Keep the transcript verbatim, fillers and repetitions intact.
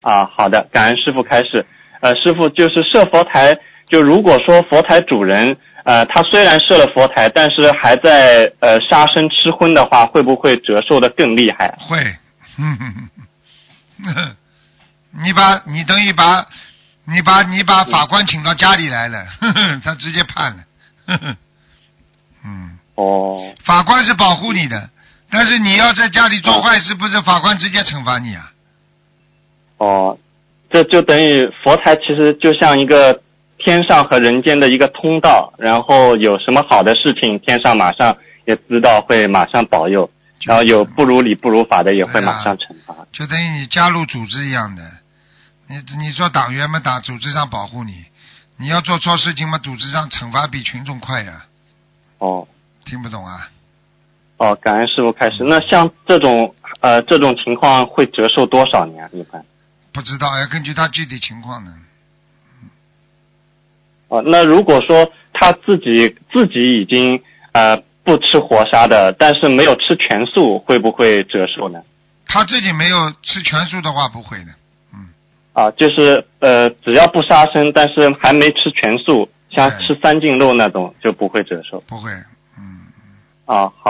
啊，好的，感恩师父开示。呃，师父就是设佛台，就如果说佛台主人呃他虽然设了佛台，但是还在呃杀生吃荤的话，会不会折寿的更厉害？ 会，哼哼哼，你把你等于把你把你把法官请到家里来了，呵呵，他直接判了，呵呵，嗯， 哦， 法官是保护你的，但是你要在家里做坏事，不是法官直接惩罚你啊？ 哦，这就等于佛台其实就像一个天上和人间的一个通道，然后有什么好的事情，天上马上也知道，会马上保佑，然后有不如理不如法的也会马上惩罚。 就等于你加入组织一样的，你你做党员嘛，党组织上保护你，你要做错事情嘛，组织上惩罚比群众快呀。 哦， 听不懂啊？ 哦，感恩师父开始。那像这种呃这种情况会折寿多少年？一般？ 不知道，要根据他具体情况的。 哦，那如果说他自己自己已经呃不吃活杀的，但是没有吃全素，会不会折寿呢？ 他自己没有吃全素的话，不会的。嗯。 啊，就是呃只要不杀生，但是还没吃全素，像吃三净肉那种就不会折寿。 不会。嗯。 啊，好。